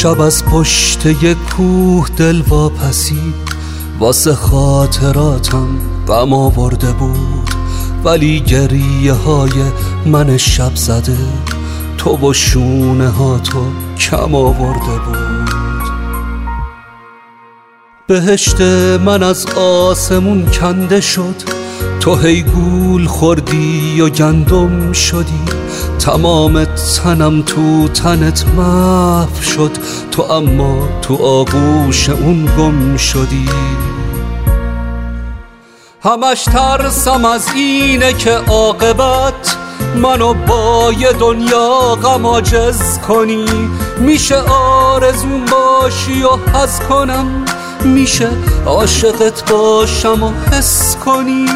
شب از پشت یک کوه دل واپسید، واسه خاطراتم غم آورده بود، ولی گریه های من شب زده تو و شونه ها تو کم آورده بود. بهشت من از آسمون کنده شد، تو هی گول خوردی و گندم شدی، تمام تنم تو تنت محو شد، تو اما تو آغوش اون گم شدی. همش ترسم از اینه که عاقبت منو با یه دنیا غم عاجز کنی، میشه آرزوم باشی و حس کنم، میشه عاشقت باشم و حس کنی.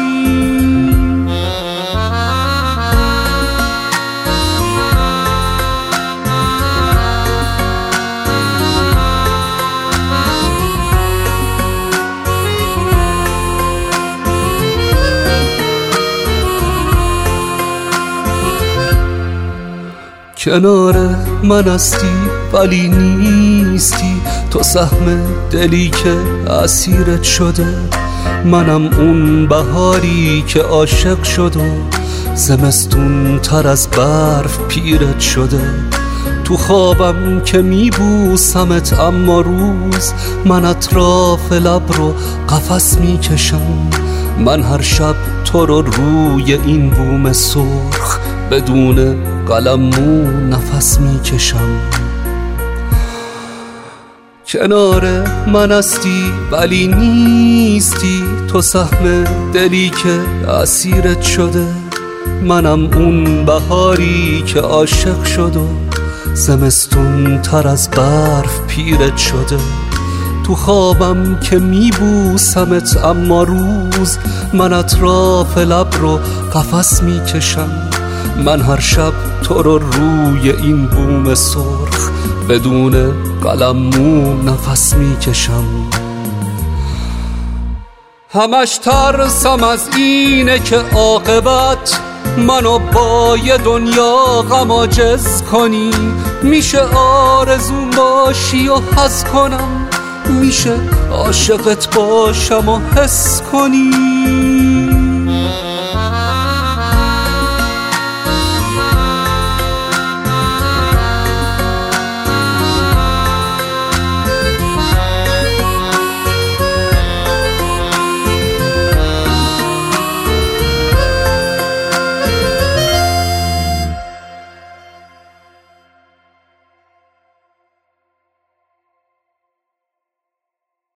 کنار من هستی ولی نیستی، تو سهم دلی که اسیرت شده، منم اون بهاری که عاشق شد و زمستون تر از برف پیرت شده. تو خوابم که میبوسمت اما روز من اطراف لب رو قفس میکشم، من هر شب تو رو روی این بوم سرخ بدون قلمو نفس میکشم. کنار من هستی ولی نیستی، تو سهم دلی که اسیرت شده، منم اون بهاری که عاشق شد و زمستون تر از برف پیرت شده. تو خوابم که میبوسمت اما روز من اطراف لب رو قفس میکشم، من هر شب تو رو روی این بوم سرخ بدون قلمو نفس میکشم. همش ترسم از اینه که عاقبت منو با یه دنیا غم عاجز کنی، میشه آرزوم باشی و حس کنم، میشه عاشقت باشم و حس کنی.